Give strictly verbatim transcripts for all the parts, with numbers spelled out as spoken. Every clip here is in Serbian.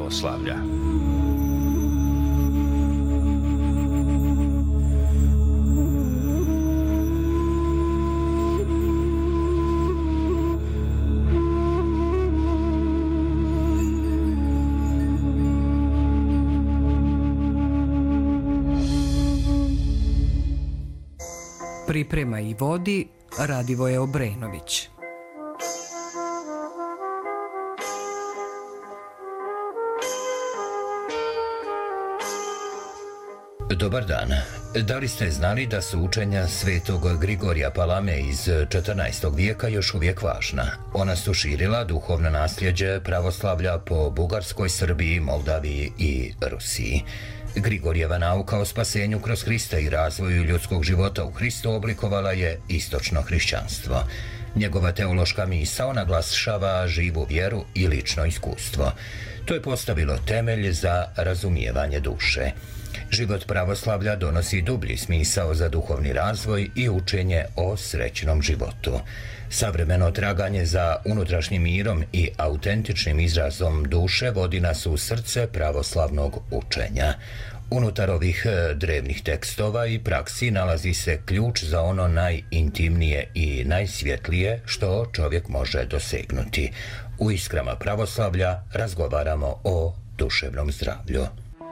pravoslavlja. Priprema i vodi Radivoje Obrenović. Dobar dan. Da li ste znali da su učenja svetog Grigorija Palame iz četrnaestog vijeka još uvijek važna? Ona su širila duhovno nasljeđe pravoslavlja po Bugarskoj, Srbiji, Moldaviji i Rusiji. Grigorjeva nauka o spasenju kroz Hrista i razvoju ljudskog života u Hristu oblikovala je istočno hrišćanstvo. Njegova teološka misao naglašava živu vjeru i lično iskustvo. To je postavilo temelj za razumijevanje duše. Život pravoslavlja donosi dublji smisao za duhovni razvoj i učenje o srećnom životu. Savremeno traganje za unutrašnjim mirom i autentičnim izrazom duše vodi nas u srce pravoslavnog učenja. Unutar ovih drevnih tekstova i praksi nalazi se ključ za ono najintimnije i najsvjetlije što čovjek može dosegnuti. U Iskrama pravoslavlja razgovaramo o duševnom zdravlju.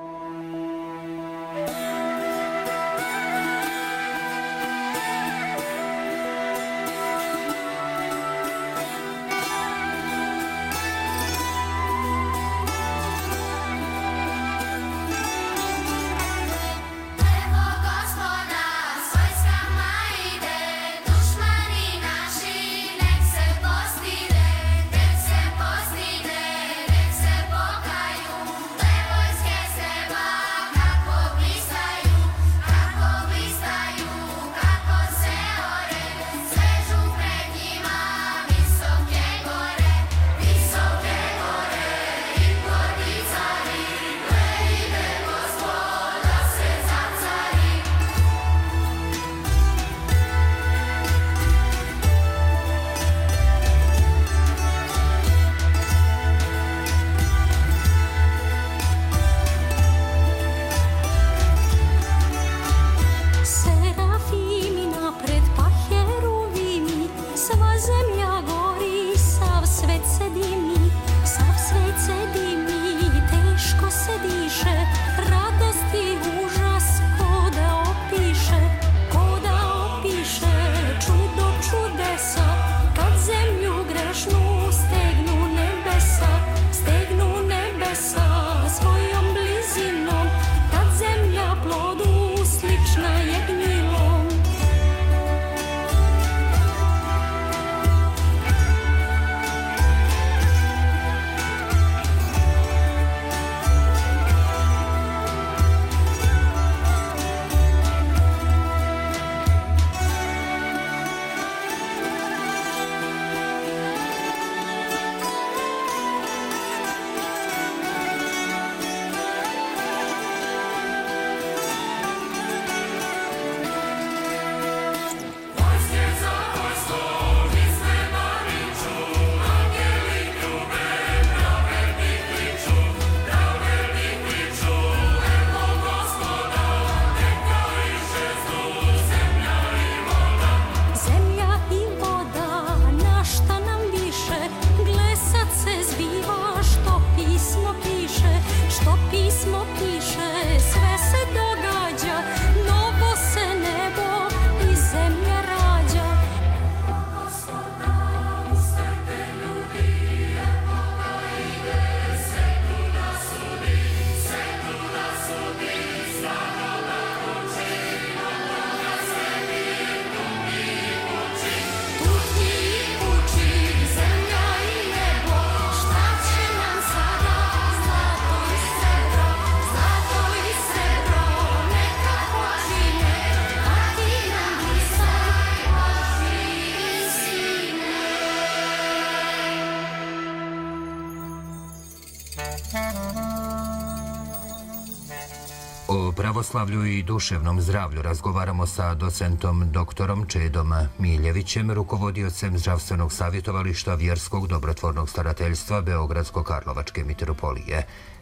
O pravoslavlju i duševnom zdravlju razgovaramo sa docentom doktorom Čedom Miljevićem, rukovodiocem zdravstvenog savjetovališta Vjerskog dobrotvornog starateljstva Beogradsko-Karlovačke mitropolije.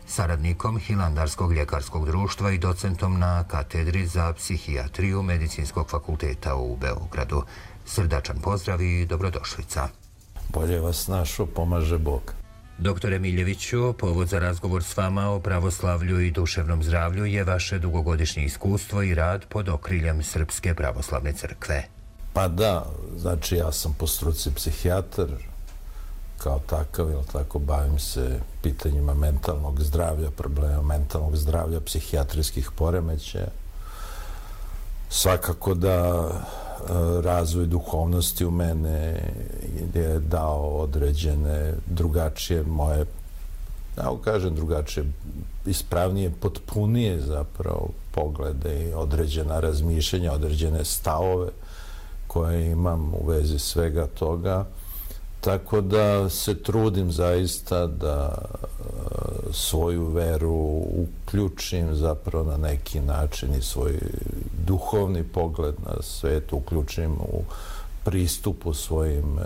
saradnikom Hilandarskog ljekarskog društva i docentom na katedri za psihijatriju Medicinskog fakulteta u Beogradu. Srdačan pozdrav i dobrodošlica. Bolje vas našo, pomaže Bog. Doktore Miljeviću, povod za razgovor s vama o pravoslavlju i duševnom zdravlju je vaše dugogodišnje iskustvo i rad pod okriljem Srpske pravoslavne crkve. Pa da, znači ja sam po struci psihijatar, kao takav, jel tako, bavim se pitanjima mentalnog zdravlja, problema mentalnog zdravlja, psihijatrijskih poremećaja. Svakako da razvoj duhovnosti u mene je dao određene drugačije moje, ja kažem drugačije, ispravnije, potpunije zapravo poglede i određena razmišljenja, određene stavove koje imam u vezi svega toga. Tako da se trudim zaista da svoju veru uključim zapravo na neki način i svoj duhovni pogled na svet uključim u pristupu svojim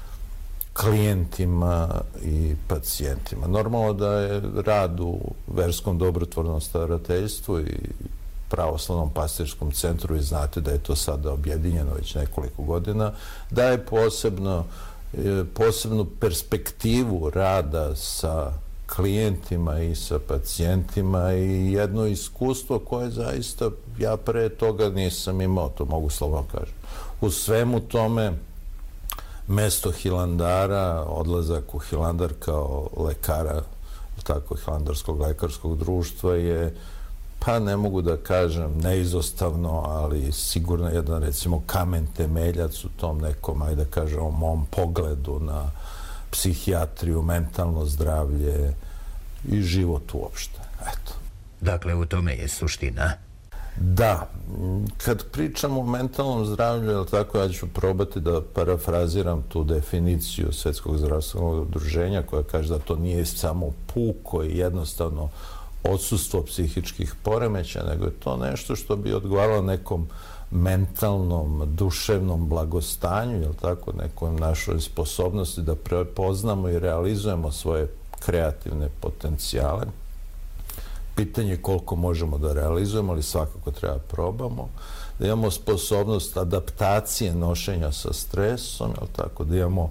klijentima i pacijentima. Normalno da je rad u verskom dobrotvornom starateljstvu i pravoslavnom pastirskom centru, i znate da je to sada objedinjeno već nekoliko godina, daje posebno posebnu perspektivu rada sa klijentima i sa pacijentima i jedno iskustvo koje zaista ja pre toga nisam imao, to mogu slobodno kažem. U svemu tome, mesto Hilandara, odlazak u Hilandar kao lekara, tako Hilandarskog lekarskog društva je, pa ne mogu da kažem neizostavno, ali sigurno jedan, recimo, kamen temeljac u tom nekom, ajde da kažemo, mom pogledu na psihijatriju, mentalno zdravlje i život uopšte. Eto. Dakle, u tome je suština. Da. Kad pričamo o mentalnom zdravlju, jel tako, ja ću probati da parafraziram tu definiciju Svetskog zdravstvenog udruženja koja kaže da to nije samo puko i jednostavno odsustvo psihičkih poremećaja, nego je to nešto što bi odgovaralo nekom mentalnom, duševnom blagostanju, jel tako, nekom našoj sposobnosti da prepoznamo i realizujemo svoje kreativne potencijale. Pitanje je koliko možemo da realizujemo, ali svakako treba probamo. Da imamo sposobnost adaptacije nošenja sa stresom, jel tako, da imamo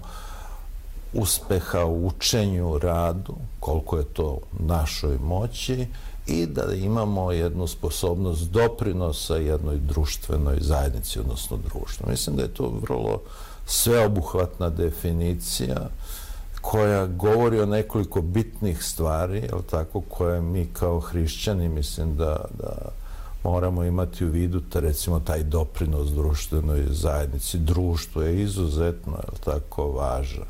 uspeha u učenju, radu, koliko je to u našoj moći, i da imamo jednu sposobnost doprinosa jednoj društvenoj zajednici, odnosno društvu. Mislim da je to vrlo sveobuhvatna definicija koja govori o nekoliko bitnih stvari, jel tako, koje mi kao hrišćani mislim da, da moramo imati u vidu, da recimo taj doprinos društvenoj zajednici, društvu je izuzetno, jel tako, važan.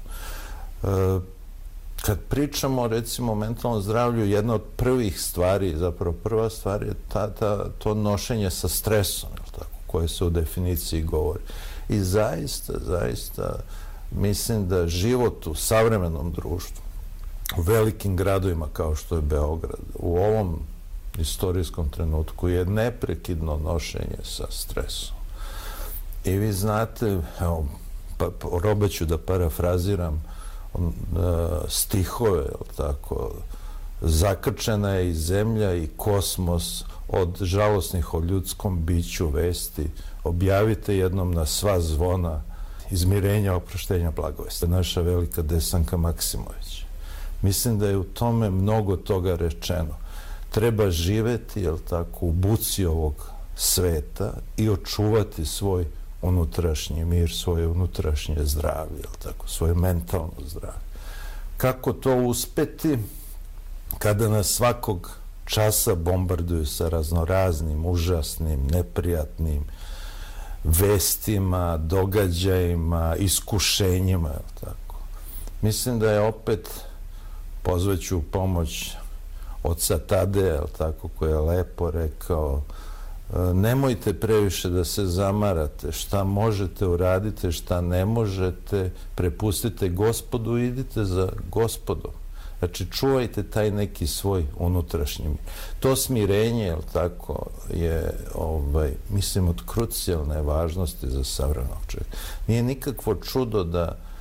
Kad pričamo, recimo, o mentalnom zdravlju, jedna od prvih stvari, zapravo prva stvar je ta, ta, to nošenje sa stresom, tako, koje se u definiciji govori. I zaista, zaista mislim da život u savremenom društvu, u velikim gradovima kao što je Beograd, u ovom istorijskom trenutku je neprekidno nošenje sa stresom. I vi znate, evo, pa, probaću da parafraziram stihove, tako, zakrčena je i zemlja i kosmos od žalosnih o ljudskom biću vesti, objavite jednom na sva zvona izmirenja, oproštenja, blagovesti. Naša velika Desanka Maksimović. Mislim da je u tome mnogo toga rečeno. Treba živeti, jel tako, u buci ovog sveta i očuvati svoj unutrašnji mir, svoje unutrašnje zdravlje, jel tako, svoje mentalno zdravlje. Kako to uspeti kada nas svakog časa bombarduju sa raznoraznim, užasnim, neprijatnim vestima, događajima, iskušenjima, jel tako. Mislim da je opet, pozvaću pomoć oca Tadeja, jel tako, koji je lepo rekao, nemojte previše da se zamarate, šta možete uradite, šta ne možete, prepustite Gospodu i idite za Gospodom. Znači, čuvajte taj neki svoj unutrašnji mir. To smirenje, jel tako, je, ovaj, mislim, od krucijalne važnosti za savremenog čovjeka. Nije nikakvo čudo da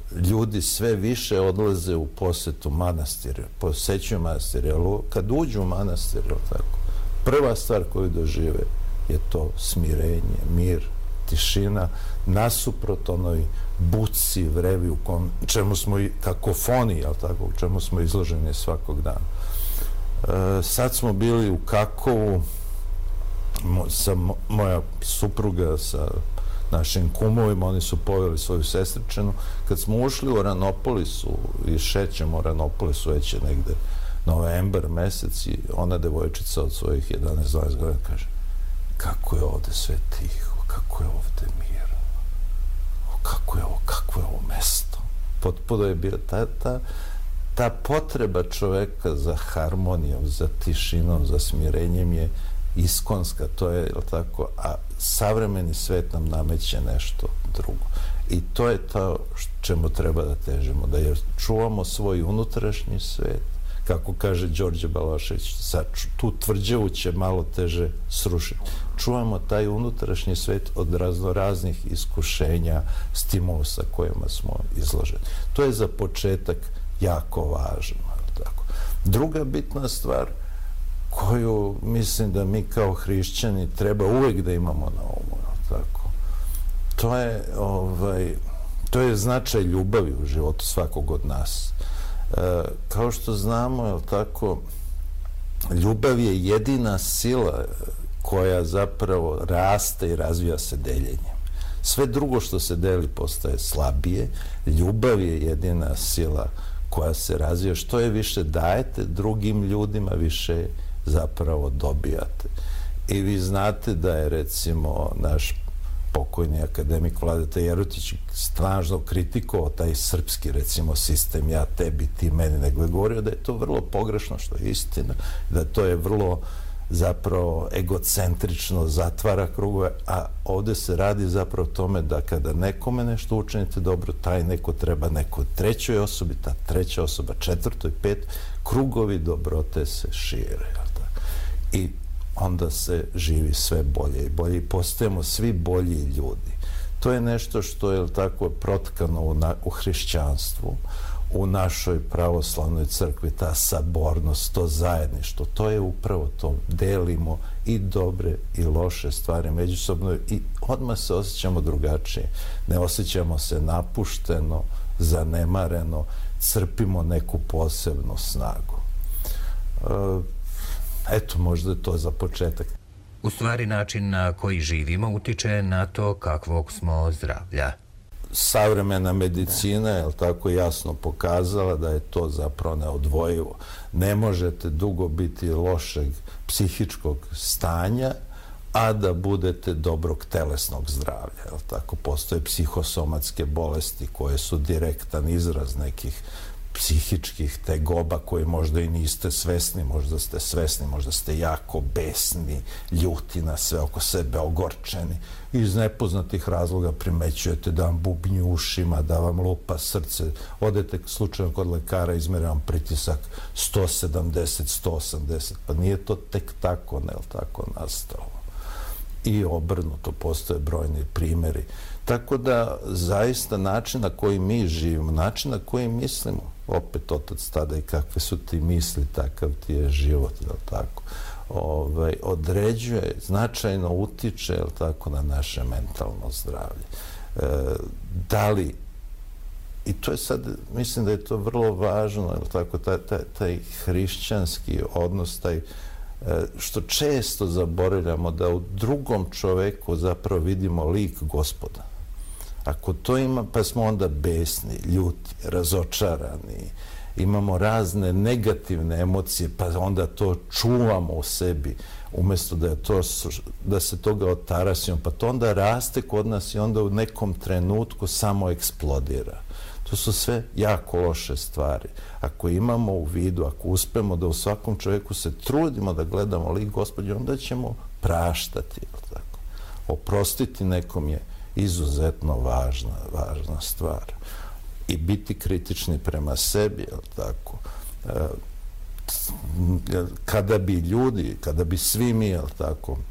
ljudi sve više odlaze u posetu manastira, posećuju manastire, ali kad uđu u manastir, tako, prva stvar koju dožive je to smirenje, mir, tišina, nasuprot onoj buci, vrevi u kom, čemu smo i kakofoniji, jel tako, u čemu smo izloženi svakog dana. E, sad smo bili u Kakovu, mo, sa mo, moja supruga sa našim kumovima, oni su poveli svoju sestričenu. Kad smo ušli u Oranopolisu i šećemo u Oranopolisu, već je negde novembar mesec i ona devojčica od svojih jedanaest dvanaest godina kaže, kako je ovde sve tiho, kako je ovde mirno, kako je ovo, kako je ovo mesto. Potpuno je bio ta, ta, ta potreba čoveka za harmonijom, za tišinom, za smirenjem je iskonska, to je, jel tako, a savremeni svet nam nameće nešto drugo. I to je to čemu treba da težimo, da jer čuvamo svoj unutrašnji svet, kako kaže Đorđe Balašević, sad tu tvrđavu će malo teže srušiti. Čuvamo taj unutrašnji svet od raznoraznih iskušenja, stimulusa kojima smo izloženi. To je za početak jako važno. Tako. Druga bitna stvar koju mislim da mi kao hrišćani treba uvek da imamo na umu, tako. To je, ovaj, to je značaj ljubavi u životu svakog od nas. E, kao što znamo, je tako, ljubav je jedina sila koja zapravo raste i razvija se deljenjem. Sve drugo što se deli postaje slabije. Ljubav je jedina sila koja se razvija. Što je više dajete drugim ljudima, više zapravo dobijate. I vi znate da je, recimo, naš pokojni akademik Vladeta Jerotić snažno kritikovao taj srpski, recimo, sistem ja tebi, ti meni, nego je govorio da je to vrlo pogrešno, što je istina, da to je vrlo zapravo egocentrično, zatvara krugove, a ovde se radi zapravo o tome da kada nekome nešto učinite dobro, taj neko treba nekoj trećoj osobi, ta treća osoba četvrtoj, pet, krugovi dobrote se šire. I onda se živi sve bolje i bolje i postajemo svi bolji ljudi. To je nešto što je tako protkano u, na, u hrišćanstvu, u našoj pravoslavnoj crkvi, ta sabornost, to zajedništvo, to je upravo to. Delimo i dobre i loše stvari međusobno i odmah se osjećamo drugačije. Ne osjećamo se napušteno, zanemareno, crpimo neku posebnu snagu. E, Eto, možda je to za početak. U stvari, način na koji živimo utiče na to kakvog smo zdravlja. Savremena medicina je tako jasno pokazala da je to zapravo neodvojivo. Ne možete dugo biti lošeg psihičkog stanja, a da budete dobrog telesnog zdravlja. Jel tako? Postoje psihosomatske bolesti koje su direktan izraz nekih psihičkih tegoba koje možda i niste svesni, možda ste svesni, možda ste jako besni, ljuti na sve oko sebe, ogorčeni. Iz nepoznatih razloga primećujete da vam bubnji ušima, da vam lupa srce. Odete slučajno kod lekara, izmere vam pritisak sto sedamdeset, sto osamdeset. Pa nije to tek tako, ne tako nastalo. I obrnuto, postoje brojni primjeri. Tako da, zaista, način na koji mi živimo, način na koji mislimo, opet otac tada i kakve su ti misli, takav ti je život, jel tako, ovaj, određuje, značajno utiče, jel tako, na naše mentalno zdravlje. E, da li, i to je sad, mislim da je to vrlo važno, jel tako, taj, taj, taj hrišćanski odnos, taj što često zaboravljamo da u drugom čoveku zapravo vidimo lik Gospoda. Ako to ima, pa smo onda besni, ljuti, razočarani, imamo razne negativne emocije, pa onda to čuvamo u sebi, umjesto da, je to, da se toga otarasimo, pa to onda raste kod nas i onda u nekom trenutku samo eksplodira. To su sve jako loše stvari. Ako imamo u vidu, ako uspemo da u svakom čovjeku se trudimo da gledamo lik Gospodnji, onda ćemo praštati. Tako. Oprostiti nekom je izuzetno važna, važna stvar. I biti kritični prema sebi, jel tako? Kada bi ljudi, kada bi svi mi, jel tako,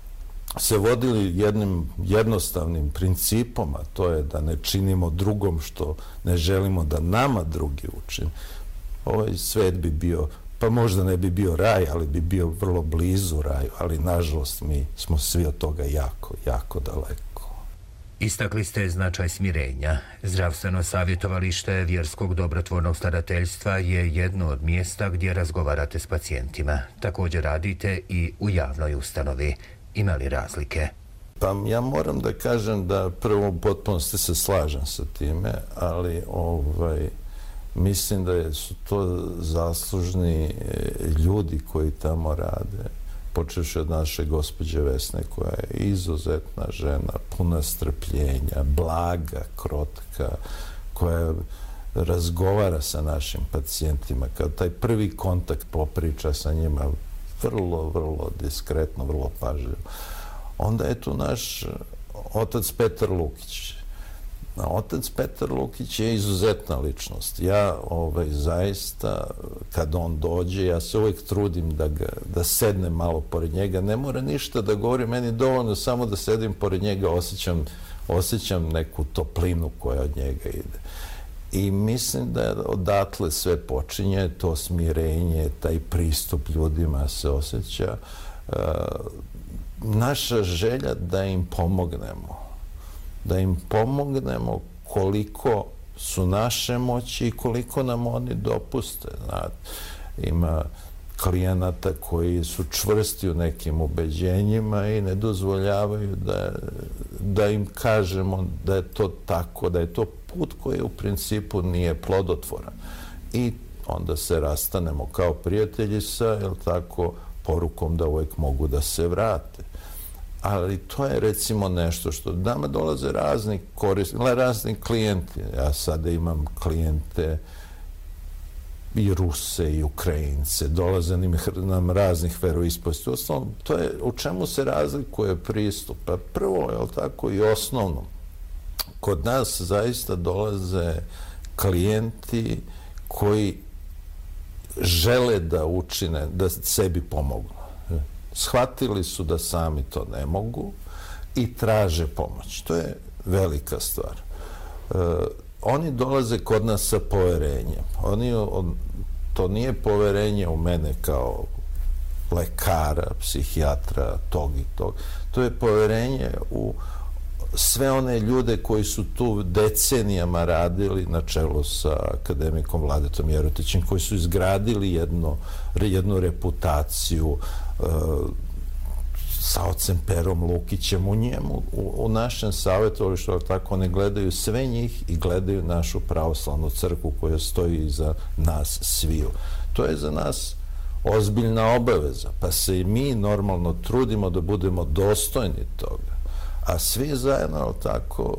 se vodili jednim jednostavnim principom, a to je da ne činimo drugom što ne želimo da nama drugi učine, ovaj svet bi bio, pa možda ne bi bio raj, ali bi bio vrlo blizu raju, ali nažalost mi smo svi od toga jako, jako daleko. Istakli ste značaj smirenja. Zdravstveno savjetovalište vjerskog dobrotvornog starateljstva je jedno od mjesta gdje razgovarate s pacijentima. Također radite i u javnoj ustanovi. Ima li razlike? Pa ja moram da kažem da prvo u potpunosti se slažem sa time, ali ovaj, mislim da su to zaslužni ljudi koji tamo rade, počevši od naše gospođe Vesne, koja je izuzetna žena, puna strpljenja, blaga, krotka, koja razgovara sa našim pacijentima, kad taj prvi kontakt popriča sa njima vrlo, vrlo diskretno, vrlo pažljivo. Onda je tu naš otac Petar Lukić. Otac Petar Lukić je izuzetna ličnost. Ja ovaj, zaista, kad on dođe, ja se uvijek trudim da, ga, da sednem malo pored njega. Ne mora ništa da govori, meni dovoljno samo da sedim pored njega, osjećam, osjećam neku toplinu koja od njega ide. I mislim da odatle sve počinje, to smirenje, taj pristup ljudima se osjeća. E, naša želja da im pomognemo, da im pomognemo koliko su naše moći i koliko nam oni dopuste. Znate, ima klijenata koji su čvrsti u nekim ubeđenjima i ne dozvoljavaju da, da im kažemo da je to tako, da je to put koji u principu nije plodotvoran. I onda se rastanemo kao prijatelji sa, jel tako, porukom da uvijek mogu da se vrate. Ali to je recimo nešto što nama dolaze razni korisnici, razni klijenti. Ja sada imam klijente i Ruse i Ukrajince, dolaze nam raznih veroispovesti. Osnovno, to je u čemu se razlikuje pristup. Pa prvo, je li tako, i osnovno, kod nas zaista dolaze klijenti koji žele da učine, da sebi pomognu. Shvatili su da sami to ne mogu i traže pomoć. To je velika stvar. E, oni dolaze kod nas sa poverenjem. Oni, on, to nije poverenje u mene kao lekara, psihijatra, tog i tog. To je poverenje u sve one ljude koji su tu decenijama radili na čelu sa akademikom Vladetom Jerotićem, koji su izgradili jedno, jednu reputaciju e, sa ocem Perom Lukićem u njemu, u, u našem savjetovalištu, tako oni gledaju sve njih i gledaju našu pravoslavnu crkvu koja stoji iza nas sviju. To je za nas ozbiljna obaveza, pa se i mi normalno trudimo da budemo dostojni toga. A svi zajedno, tako,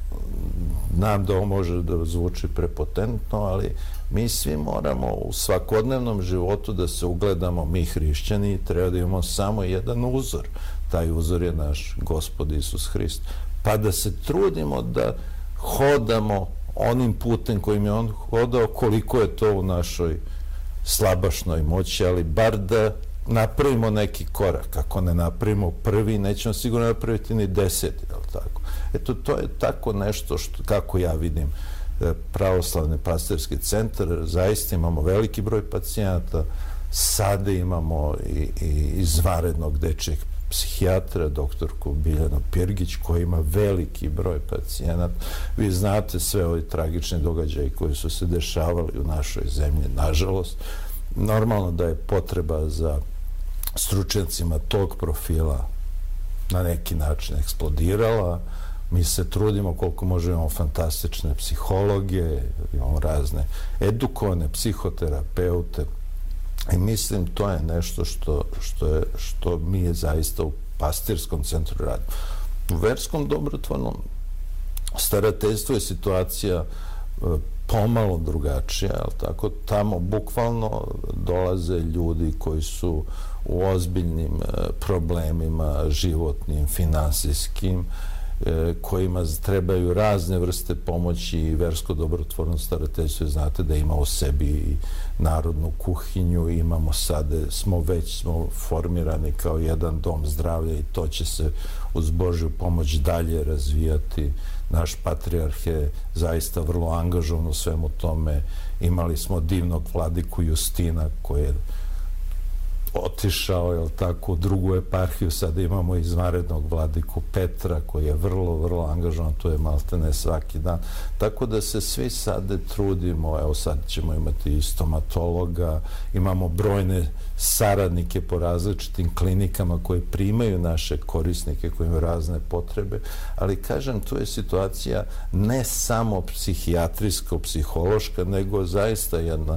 znam da ovo može da zvuči prepotentno, ali mi svi moramo u svakodnevnom životu da se ugledamo, mi hrišćani, treba da imamo samo jedan uzor. Taj uzor je naš Gospod Isus Hrist. Pa da se trudimo da hodamo onim putem kojim je on hodao, koliko je to u našoj slabašnoj moći, ali bar da napravimo neki korak. Ako ne napravimo prvi, nećemo sigurno napraviti ni deseti, je li tako? Eto, to je tako nešto što, kako ja vidim pravoslavni pastirski centar, zaista imamo veliki broj pacijenata, sada imamo i, i izvanrednog dečjeg psihijatra, doktorku Biljanu Pirgić, koji ima veliki broj pacijenata. Vi znate sve ovi tragični događaji koji su se dešavali u našoj zemlji, nažalost. Normalno da je potreba za stručnjacima tog profila na neki način eksplodirala. Mi se trudimo koliko možemo, fantastične psihologe, imamo razne edukovane psihoterapeute i mislim to je nešto što, što, je, što mi je zaista u pastirskom centru radimo. U verskom dobrotvornom starateljstvu je situacija pomalo drugačija, ali tako, tamo bukvalno dolaze ljudi koji su u ozbiljnim problemima životnim, finansijskim kojima trebaju razne vrste pomoći i versko dobrotvorno starateljstvo. Znate da ima u sebi i narodnu kuhinju, imamo sada, smo već smo formirani kao jedan dom zdravlja i to će se uz Božju pomoć dalje razvijati. Naš patrijarh je zaista vrlo angažovan u svemu tome. Imali smo divnog vladiku Justina koji je otišao, jel tako, u drugu eparhiju. Sada imamo izvanrednog vladiku Petra koji je vrlo, vrlo angažovan, to je maltene svaki dan. Tako da se svi sada trudimo, evo sad ćemo imati i stomatologa, imamo brojne saradnike po različitim klinikama koje primaju naše korisnike koji imaju razne potrebe, ali kažem, tu je situacija ne samo psihijatrijska, psihološka, nego zaista jedna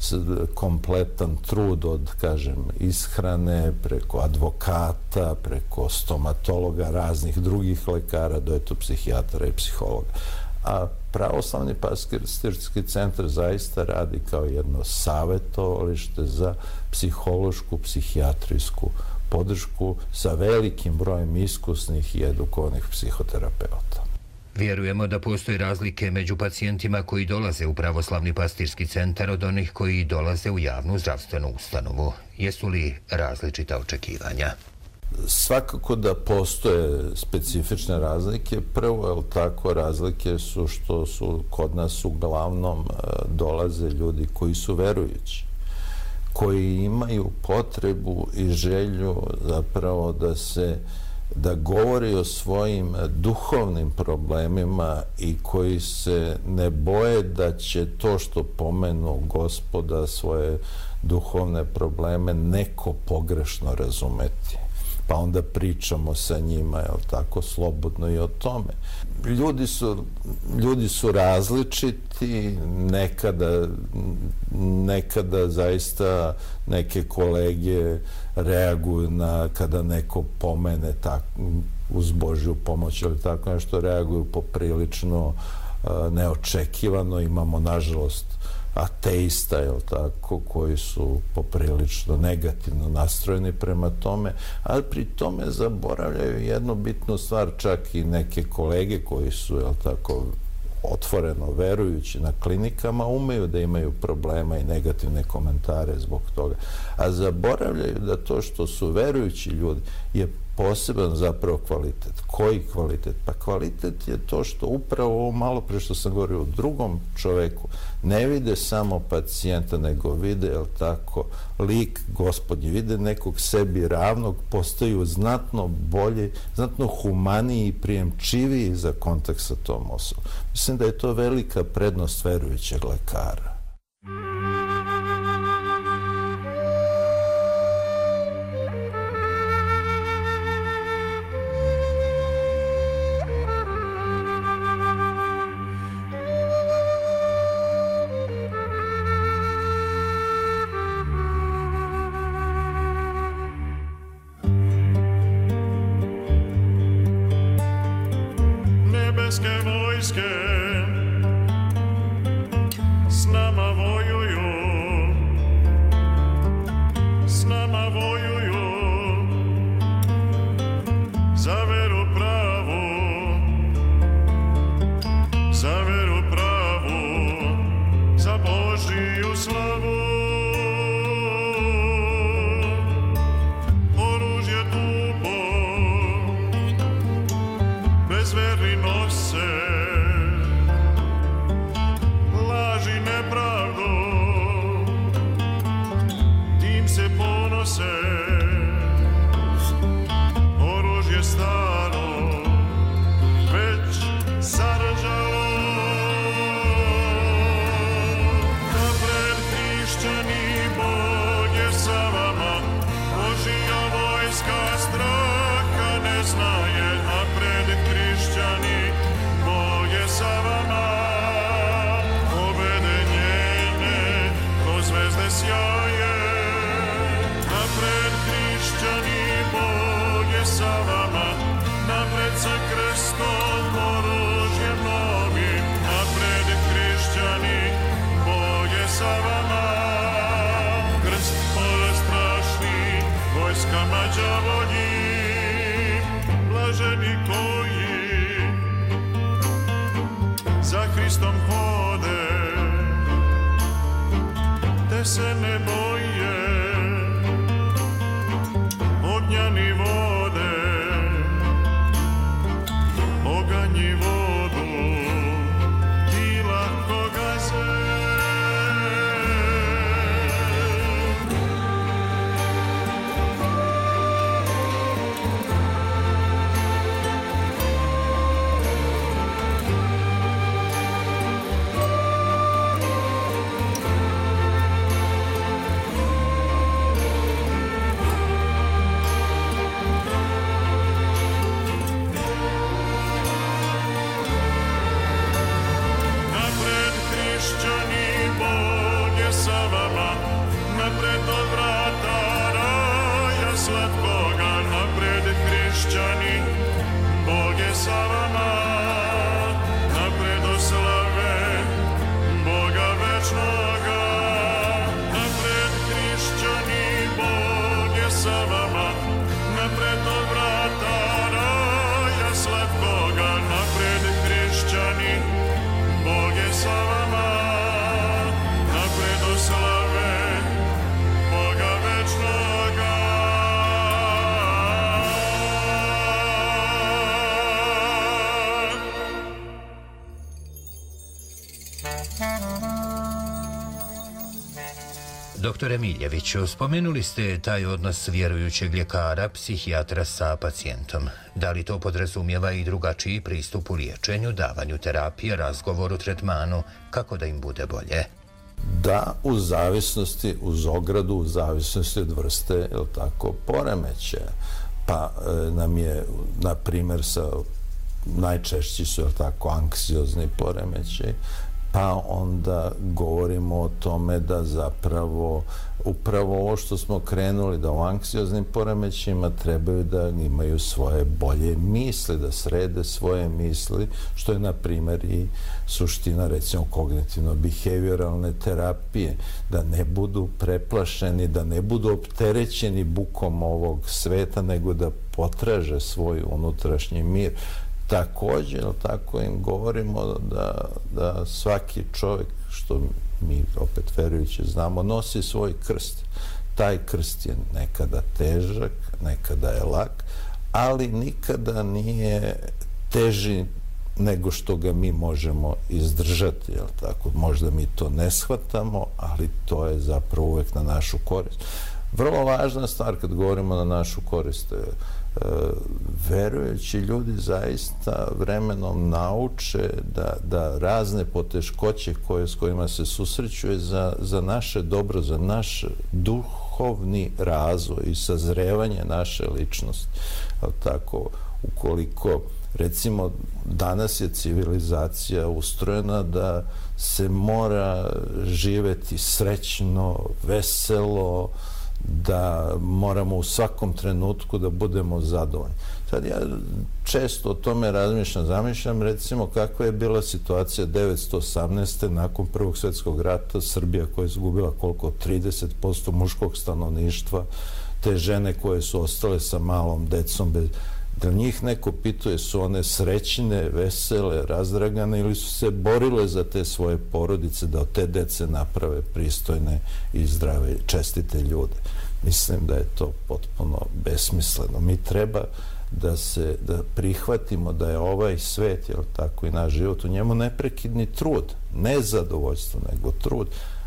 kompletan trud od, kažem, ishrane, preko advokata, preko stomatologa, raznih drugih lekara, do eto psihijatara i psihologa. A Pravoslavni pastirski centar zaista radi kao jedno savjetovalište za psihološku, psihijatrijsku podršku sa velikim brojem iskusnih i edukovanih psihoterapeuta. Vjerujemo da postoje razlike među pacijentima koji dolaze u Pravoslavni pastirski centar od onih koji dolaze u javnu zdravstvenu ustanovu. Jesu li različita očekivanja? Svakako da postoje specifične razlike. Prvo, je tako, razlike su što su kod nas uglavnom dolaze ljudi koji su verujući, koji imaju potrebu i želju zapravo da se da govori o svojim duhovnim problemima i koji se ne boje da će to što pomenu Gospoda, svoje duhovne probleme, neko pogrešno razumeti. Pa onda pričamo sa njima, jel tako, slobodno i o tome. Ljudi su, ljudi su različiti, nekada, nekada zaista neke kolege reaguju na, kada neko pomene tak, uz Božju pomoć ili tako nešto, reaguju poprilično uh, neočekivano. Imamo, nažalost, ateista, jel tako, koji su poprilično negativno nastrojeni prema tome, ali pri tome zaboravljaju jednu bitnu stvar, čak i neke kolege koji su, jel tako, otvoreno verujući na klinikama, umeju da imaju problema i negativne komentare zbog toga. A zaboravljaju da to što su verujući ljudi je poseban zapravo kvalitet. Koji kvalitet? Pa kvalitet je to što upravo ovo malo pre što sam govorio u drugom čoveku ne vide samo pacijenta, nego vide, jel tako, lik Gospodnji, vide nekog sebi ravnog, postaju znatno bolji, znatno humaniji i prijemčiviji za kontakt sa tom osobom. Mislim da je to velika prednost verujućeg lekara. Blaženi koji se ne boje ognja ni vode, oganji vodu i lako gaze. Doktore Miljeviću, spomenuli ste taj odnos vjerujućeg ljekara, psihijatra sa pacijentom. Da li to podrazumijeva i drugačiji pristup u liječenju, davanju terapije, razgovoru, tretmanu, kako da im bude bolje? Da, u zavisnosti, uz ogradu, u zavisnosti od vrste, jel tako, poremećaja. Pa e, nam je, na primjer, sa, najčešći su, jel tako, anksiozni poremećaj, pa onda govorimo o tome da zapravo upravo ovo što smo krenuli, da u anksioznim poremećajima trebaju da imaju svoje bolje misli, da srede svoje misli, što je na primjer i suština recimo kognitivno-behavioralne terapije, da ne budu preplašeni, da ne budu opterećeni bukom ovog sveta, nego da potraže svoj unutrašnji mir. Također, tako im govorimo da, da svaki čovjek, što mi opet verujući znamo, nosi svoj krst. Taj krst je nekada težak, nekada je lak, ali nikada nije teži nego što ga mi možemo izdržati, jel tako? Možda mi to ne shvatamo, ali to je zapravo uvijek na našu korist. Vrlo važna stvar kad govorimo na našu korist je verujući ljudi zaista vremenom nauče da, da razne poteškoće koje, s kojima se susreću je za, za naše dobro, za naš duhovni razvoj i sazrevanje naše ličnosti. Tako, ukoliko recimo danas je civilizacija ustrojena da se mora živjeti srećno, veselo, da moramo u svakom trenutku da budemo zadovoljni. Sad ja često o tome razmišljam, zamišljam recimo kakva je bila situacija devetsto osamnaeste. nakon Prvog svjetskog rata, Srbija koja je izgubila koliko, trideset posto muškog stanovništva, te žene koje su ostale sa malom decom, bez, da njih neko pituje su one srećne, vesele, razdragane ili su se borile za te svoje porodice da od te dece naprave pristojne i zdrave, čestite ljude. Mislim da je to potpuno besmisleno. Mi treba da se da prihvatimo da je ovaj svet, jel tako, i naš život, u njemu neprekidni trud, ne zadovoljstvo, nego trud,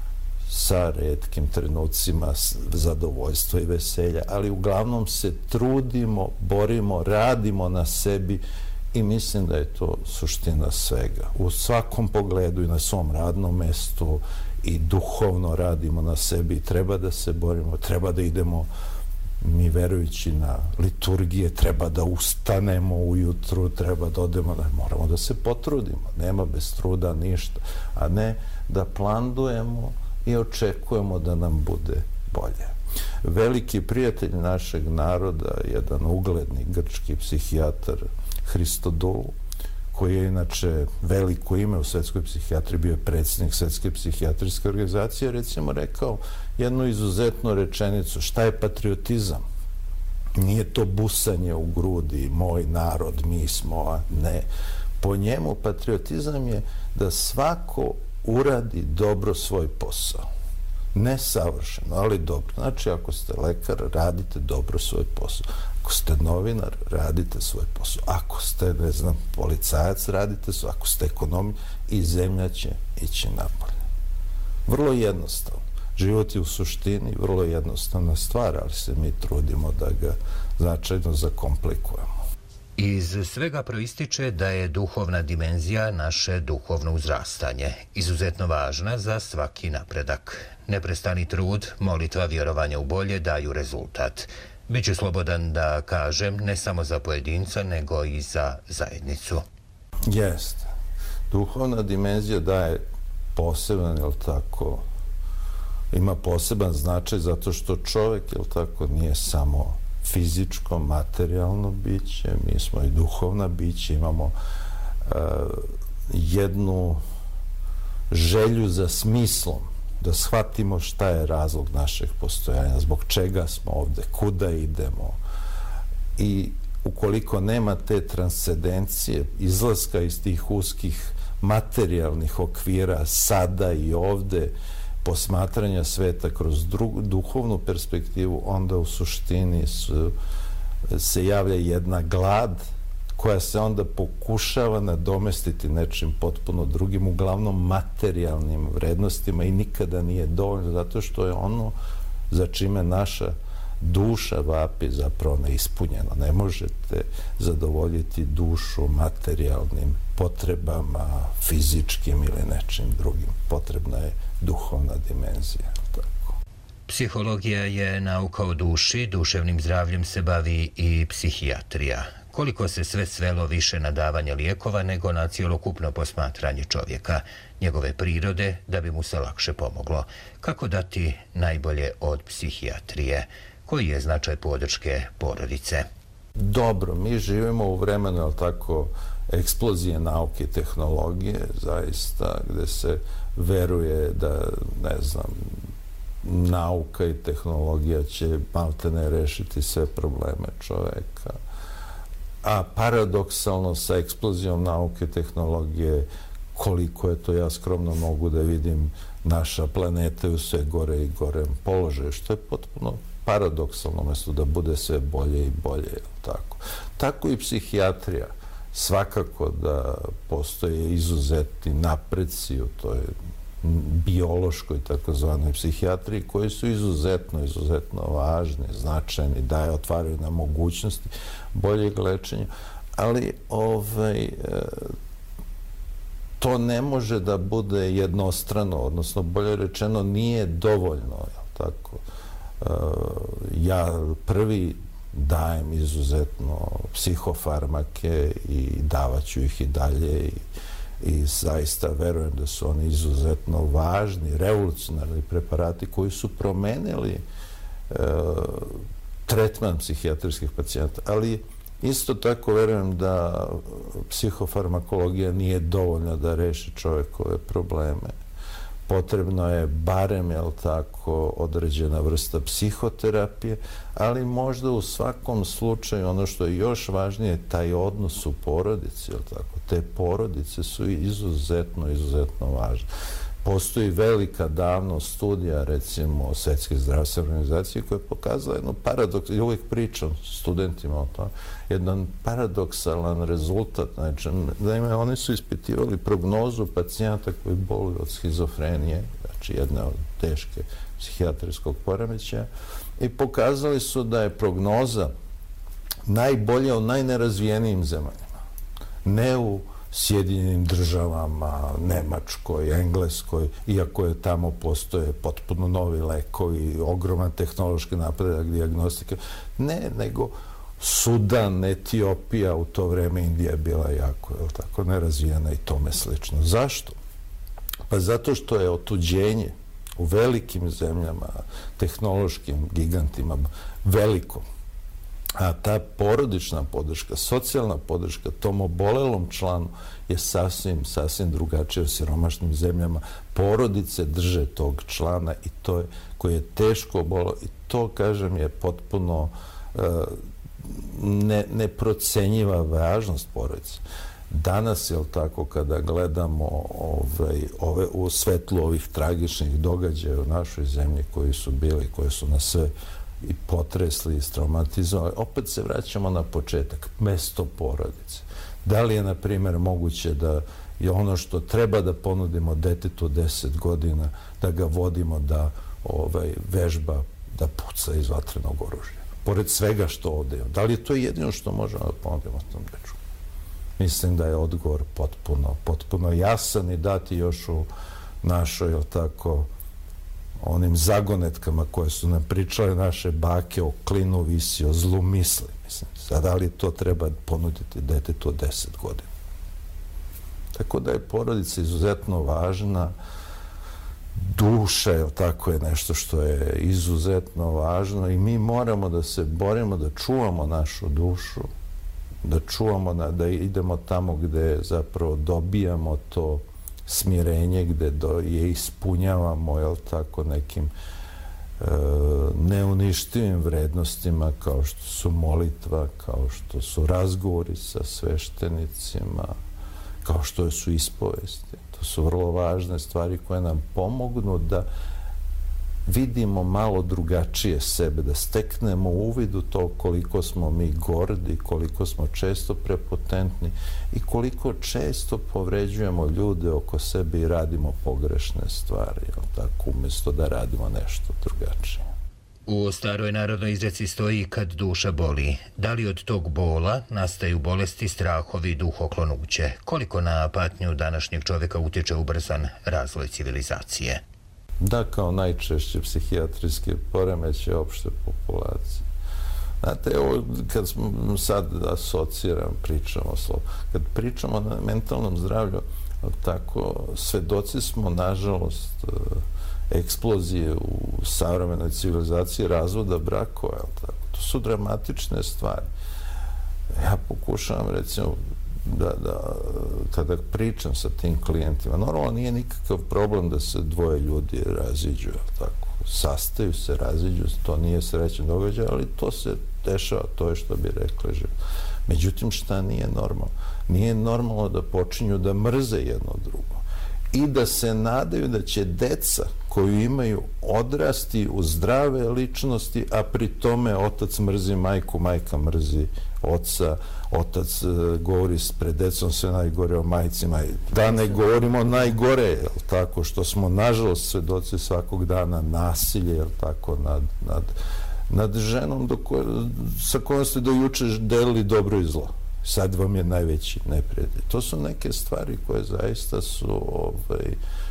sa retkim trenucima zadovoljstva i veselja, ali uglavnom se trudimo, borimo, radimo na sebi i mislim da je to suština svega. U svakom pogledu i na svom radnom mestu i duhovno radimo na sebi i treba da se borimo, treba da idemo mi verujući na liturgije, treba da ustanemo ujutru, treba da odemo, da moramo da se potrudimo, nema bez truda ništa, a ne da plandujemo i očekujemo da nam bude bolje. Veliki prijatelj našeg naroda, jedan ugledni grčki psihijatar Hristodul, koji je inače veliko ime u svetskoj psihijatriji, bio je predsjednik Svetske psihijatrijske organizacije, recimo rekao jednu izuzetnu rečenicu: šta je patriotizam? Nije to busanje u grudi, moj narod, mi smo, a ne. Po njemu patriotizam je da svako uradi dobro svoj posao. Nesavršeno, ali dobro. Znači, ako ste lekar, radite dobro svoj posao. Ako ste novinar, radite svoj posao. Ako ste, ne znam, policajac, radite svoj. Ako ste ekonom, i zemlja će ići napolje. Vrlo jednostavno. Život je u suštini vrlo jednostavna stvar, ali se mi trudimo da ga značajno zakomplikujemo. Iz svega proističe da je duhovna dimenzija naše duhovno uzrastanje, izuzetno važna za svaki napredak. Neprestani trud, molitva, vjerovanje u bolje daju rezultat. Biću slobodan da kažem ne samo za pojedinca, nego i za zajednicu. Jeste. Duhovna dimenzija daje poseban, jel tako, ima poseban značaj zato što čovjek, jel tako, nije samo fizičko, materijalno biće, mi smo i duhovna biće, imamo uh, jednu želju za smislom, da shvatimo šta je razlog našeg postojanja, zbog čega smo ovde, kuda idemo. I ukoliko nema te transcendencije, izlaska iz tih uskih materijalnih okvira sada i ovde, posmatranja sveta kroz dru, duhovnu perspektivu, onda u suštini su, se javlja jedna glad koja se onda pokušava nadomestiti nečim potpuno drugim, uglavnom materijalnim vrednostima, i nikada nije dovoljno, zato što je ono za čime naša duša vapi zapravo neispunjeno. Ne možete zadovoljiti dušu materijalnim potrebama, fizičkim ili nečim drugim. Potrebna je duhovna dimenzija. Tako. Psihologija je nauka o duši, duševnim zdravljem se bavi i psihijatrija. Koliko se sve svelo više na davanje lijekova nego na cjelokupno posmatranje čovjeka, njegove prirode, da bi mu se lakše pomoglo. Kako dati najbolje od psihijatrije? Koji je značaj podrške porodice? Dobro, mi živimo u vremenu, ali tako, eksplozije nauke i tehnologije, zaista, gde se veruje da, ne znam, nauka i tehnologija će maltene rešiti sve probleme čoveka. A paradoksalno sa eksplozijom nauke i tehnologije, koliko je to, ja skromno mogu da vidim, naša planeta je u sve gore i gore položaju, što je potpuno paradoksalno, umjesto da bude sve bolje i bolje. Tako, tako i psihijatrija. Svakako da postoje izuzetni napreci u toj biološkoj takozvanoj psihijatriji, koji su izuzetno, izuzetno važni, značajni, daje, otvaraju na mogućnosti boljeg lečenja, ali ovaj, to ne može da bude jednostrano, odnosno bolje rečeno nije dovoljno, tako. Ja prvi dajem izuzetno psihofarmake i davaću ih i dalje i, i zaista verujem da su oni izuzetno važni, revolucionarni preparati koji su promenili e, tretman psihijatrijskih pacijenta, ali isto tako verujem da psihofarmakologija nije dovoljna da reši čovjekove probleme. Potrebno je barem, jel tako, određena vrsta psihoterapije, ali možda u svakom slučaju ono što je još važnije, taj odnos u porodici, jel tako, te porodice su izuzetno, izuzetno važne. Postoji velika davno studija, recimo, Svjetske zdravstvene organizacije, koja je pokazala jednu paradoks, i uvijek pričam studentima o tome, jedan paradoksalan rezultat, znači, da ima, oni su ispitivali prognozu pacijenta koji boluju od schizofrenije, znači jedne od teške psihijatrijskog poremećaja, i pokazali su da je prognoza najbolja u najnerazvijenijim zemljama, ne u Sjedinjenim državama, Nemačkoj, Engleskoj, iako je tamo postoje potpuno novi lekovi, ogroman tehnološki napredak, dijagnostike. Ne, nego Sudan, Etiopija, u to vreme Indija je bila jako, je li tako, nerazvijena i tome slično. Zašto? Pa zato što je otuđenje u velikim zemljama, tehnološkim gigantima, veliko. A ta porodična podrška, socijalna podrška tom obolelom članu je sasvim, sasvim drugačije u siromašnim zemljama. Porodice drže tog člana i to je, koji je teško obolao, i to, kažem, je potpuno uh, ne, neprocenjiva važnost porodice. Danas, jel tako, kada gledamo ovaj, ove, u svetlu ovih tragičnih događaja u našoj zemlji koji su bili, koji su nas sve i potresli i traumatizovali, opet se vraćamo na početak, mesto porodice. Da li je, na primjer, moguće da je ono što treba da ponudimo detetu deset godina, da ga vodimo da ovaj, vežba, da puca iz vatrenog oružja? Pored svega što ovdje je. Da li je to jedino što možemo da ponudimo tom dečku? Mislim da je odgovor potpuno, potpuno jasan i dati još u našoj, jel tako, onim zagonetkama koje su nam pričale naše bake o klinu visi, o zlu misli. Mislim, sad, da li to treba ponuditi detetu od deset godina? Tako da je porodica izuzetno važna. Duša, jel tako, je nešto što je izuzetno važno i mi moramo da se borimo, da čuvamo našu dušu, da čuvamo, da idemo tamo gde zapravo dobijamo to smirenje, gde je ispunjavamo, jel tako, nekim neuništivim vrednostima kao što su molitva, kao što su razgovori sa sveštenicima, kao što su ispovesti. To su vrlo važne stvari koje nam pomognu da vidimo malo drugačije sebe, da steknemo uvid u to koliko smo mi gordi, koliko smo često prepotentni i koliko često povređujemo ljude oko sebe i radimo pogrešne stvari, jel tako, umjesto da radimo nešto drugačije. U staroj narodnoj izreci stoji kad duša boli. Da li od tog bola nastaju bolesti, strahovi, duhoklonuće? Koliko na patnju današnjeg čovjeka utječe ubrzan razvoj civilizacije? Da, kao najčešće psihijatrijske poremećaje opšte populacije. Znate, evo, kad smo sad asociram, pričamo, kad pričamo o mentalnom zdravlju, tako, svedoci smo, nažalost, eksplozije u savremenoj civilizaciji razvoda brakova. To su dramatične stvari. Ja pokušavam, recimo, da, da kada pričam sa tim klijentima, normalno nije nikakav problem da se dvoje ljudi raziđu, tako, sastaju se, raziđu, to nije srećan događaj, ali to se dešava, to je što bi rekli živ. Međutim, šta nije normalno? Nije normalno da počinju da mrze jedno drugo i da se nadaju da će deca koju imaju odrasti u zdrave ličnosti, a pri tome otac mrzi majku, majka mrzi oca, otac govori pred decom sve najgore o majcima. Da ne govorimo najgore, jel tako, što smo nažalost svedoci svakog dana nasilje, jel tako, nad, nad, nad ženom do koje, sa kojom ste do juče delili dobro i zlo. Sad vam je najveći neprijatelj. To su neke stvari koje zaista su ovaj,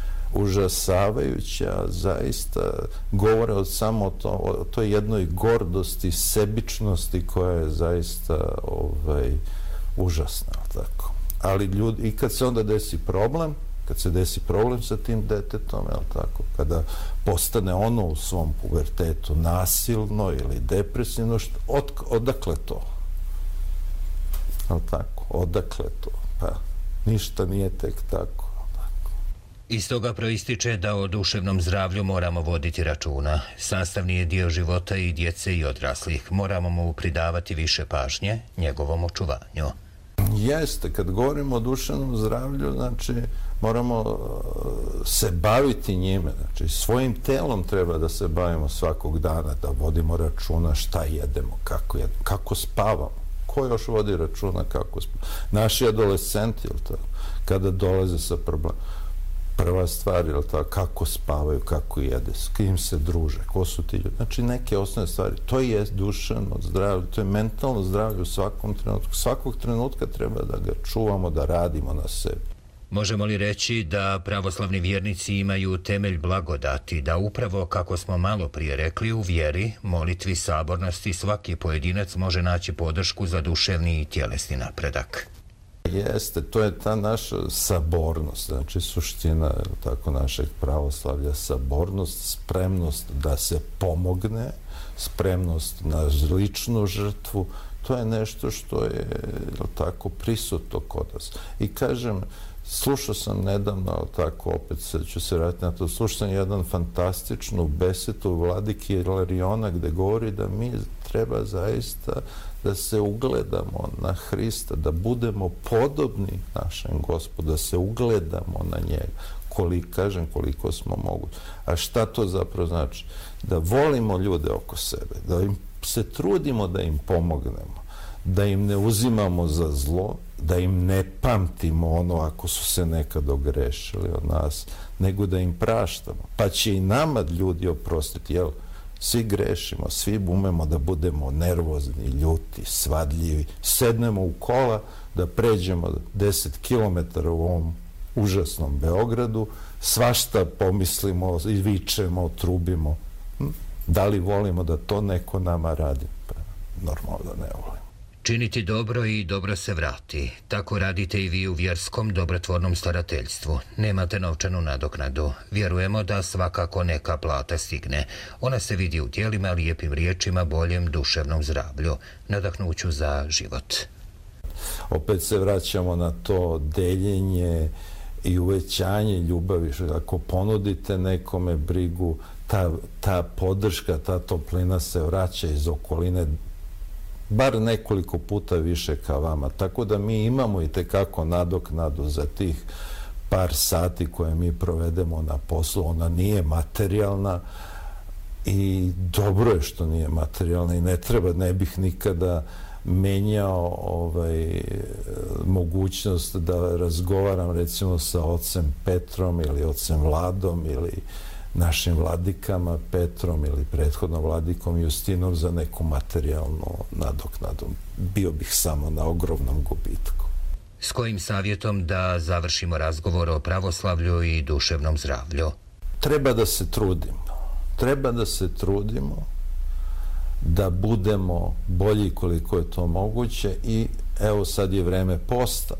užasavajuće, a zaista govore od samo to, o toj jednoj gordosti, sebičnosti koja je zaista ovaj, užasna. Tako. Ali ljudi, i kad se onda desi problem, kad se desi problem sa tim detetom, jel tako, kada postane ono u svom pubertetu nasilno ili depresivno, od, odakle to? Jel tako, odakle to? Pa, ništa nije tek tako. Iz toga proističe da o duševnom zdravlju moramo voditi računa. Sastavni je dio života i djece i odraslih. Moramo mu pridavati više pažnje, njegovom očuvanju. Jeste, kad govorimo o duševnom zdravlju, znači moramo se baviti njime. Znači, svojim telom treba da se bavimo svakog dana, da vodimo računa šta jedemo, kako jedemo, kako spavamo. Ko još vodi računa kako spavamo? Naši adolescenti, jel tako, kada dolaze sa problemom. Prva stvar, jel tako, kako spavaju, kako jede, s kim se druže, ko su ti ljudi. Znači, neke osnovne stvari. To je duševno zdravlje, to je mentalno zdravlje u svakom trenutku. Svakog trenutka treba da ga čuvamo, da radimo na sebi. Možemo li reći da pravoslavni vjernici imaju temelj blagodati, da upravo, kako smo malo prije rekli, u vjeri, molitvi, sabornosti, svaki pojedinac može naći podršku za duševni i tjelesni napredak? Jeste, to je ta naša sabornost, znači suština tako našeg pravoslavlja, sabornost, spremnost da se pomogne, spremnost na ličnu žrtvu, to je nešto što je tako prisutno kod nas. I kažem, slušao sam nedavno, tako opet ću se vratiti na to, slušao sam jedan fantastičnu besedu Vladike Ilariona gde govori da mi treba zaista da se ugledamo na Hrista, da budemo podobni našem Gospodu, da se ugledamo na njega, koliko, kažem, koliko smo mogući. A šta to zapravo znači? Da volimo ljude oko sebe, da im se trudimo da im pomognemo, da im ne uzimamo za zlo, da im ne pamtimo ono ako su se nekad ogrešili od nas, nego da im praštamo. Pa će i nama ljudi oprostiti, jel? Svi grešimo, svi umemo da budemo nervozni, ljuti, svadljivi, sednemo u kola da pređemo deset kilometara u ovom užasnom Beogradu, svašta pomislimo i vičemo, trubimo. Hm? Da li volimo da to neko nama radi? Pa normalno da ne volimo. Činiti dobro i dobro se vrati. Tako radite i vi u vjerskom dobrotvornom starateljstvu. Nemate novčanu nadoknadu. Vjerujemo da svakako neka plata stigne. Ona se vidi u tijelima, lijepim riječima, boljem duševnom zdravlju, nadahnuću za život. Opet se vraćamo na to deljenje i uvećanje ljubavi. Ako ponudite nekome brigu, ta, ta podrška, ta toplina se vraća iz okoline bar nekoliko puta više ka vama. Tako da mi imamo i tekako nadoknadu za tih par sati koje mi provedemo na poslu. Ona nije materijalna i dobro je što nije materijalna i ne treba, ne bih nikada menjao ovaj, mogućnost da razgovaram recimo sa ocem Petrom ili ocem Vladom ili našim vladikama Petrom ili prethodnom vladikom Justinom za neku materijalnu nadoknadu. Bio bih samo na ogromnom gubitku. S kojim savjetom da završimo razgovor o pravoslavlju i duševnom zdravlju? Treba da se trudimo. Treba da se trudimo da budemo bolji koliko je to moguće i evo sad je vreme posta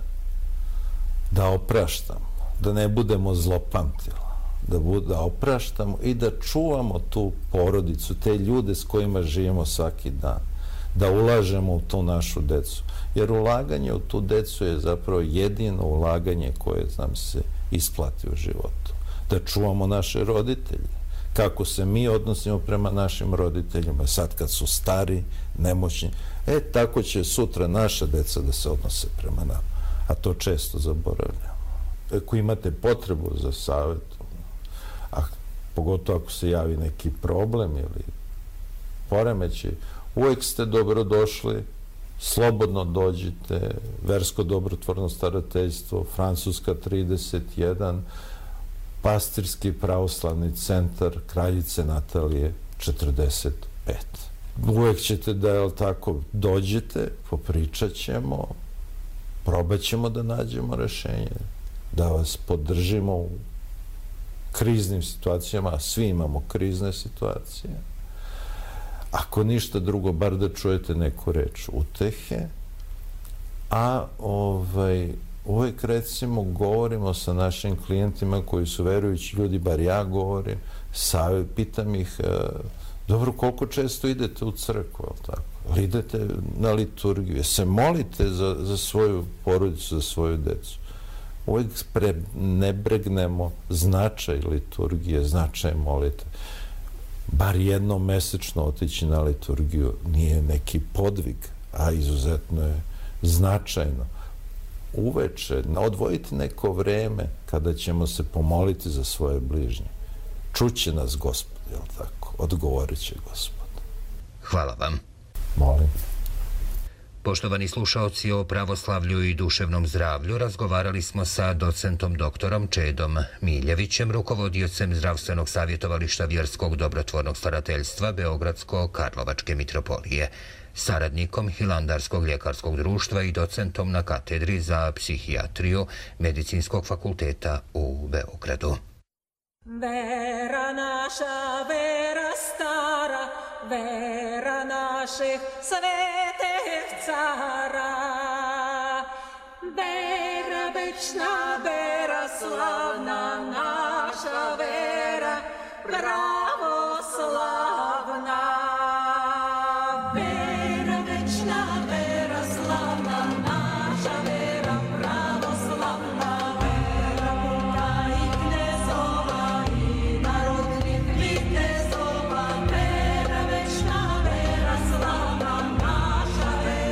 da opraštamo, da ne budemo zlopamtila, da, da opraštamo i da čuvamo tu porodicu, te ljude s kojima živimo svaki dan, da ulažemo u tu našu decu. Jer ulaganje u tu decu je zapravo jedino ulaganje koje nam se isplati u životu. Da čuvamo naše roditelje, kako se mi odnosimo prema našim roditeljima, sad kad su stari, nemoćni, e, tako će sutra naša deca da se odnose prema nama. A to često zaboravljamo. Ako imate potrebu za savjet, a pogotovo ako se javi neki problem ili poremećaj, uvijek ste dobrodošli, slobodno dođite, Versko dobrotvorno starateljstvo, Francuska trideset jedan, Pastirski pravoslavni centar Kraljice Natalije četrdeset pet. Uvijek ćete da, jel tako, dođete, popričat ćemo, probat ćemo da nađemo rešenje, da vas podržimo u kriznim situacijama, a svi imamo krizne situacije. Ako ništa drugo, bar da čujete neku reč utehe, a ovaj, uvijek recimo govorimo sa našim klijentima koji su verujući ljudi, bar ja govorim, savjet, pitam ih, e, dobro, koliko često idete u crkvu, tako? Ali idete na liturgiju, se molite za, za svoju porodicu, za svoju decu. Uvijek ne bregnemo značaj liturgije, značaj molite. Bar jednom mesečno otići na liturgiju nije neki podvig, a izuzetno je značajno. Uveče, odvojiti neko vreme kada ćemo se pomoliti za svoje bližnje. Čuće nas Gospod, jel tako? Odgovorit će Gospod. Hvala vam. Molim. Poštovani slušaoci, o pravoslavlju i duševnom zdravlju razgovarali smo sa docentom doktorom Čedom Miljevićem, rukovodiocem zdravstvenog savjetovališta Vjerskog dobrotvornog starateljstva Beogradsko-Karlovačke mitropolije, saradnikom Hilandarskog ljekarskog društva i docentom na katedri za psihijatriju Medicinskog fakulteta u Beogradu. Vera naša, vera stara, vera naših svetih cara, vera večna, vera slavna, naša vera pravoslavna. Vera večna, vera slavna, naša vera pravoslavna, vera puta i knezova i narodnih vitezova, vera večna, vera slavna, naša vera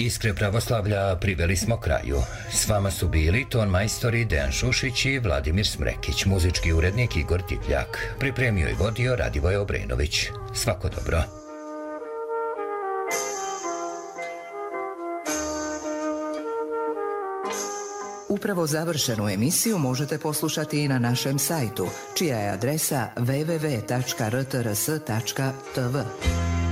Iskre pravoslavlja priveli smo kraju. S vama su bili ton majstori Dejan Šušić i Vladimir Smrekić, muzički urednik Igor Divljak. Pripremio i vodio Radivoje Obrenović. Svako dobro. Upravo završenu emisiju možete poslušati i na našem sajtu, čija je adresa w w w tačka r t r s tačka t v.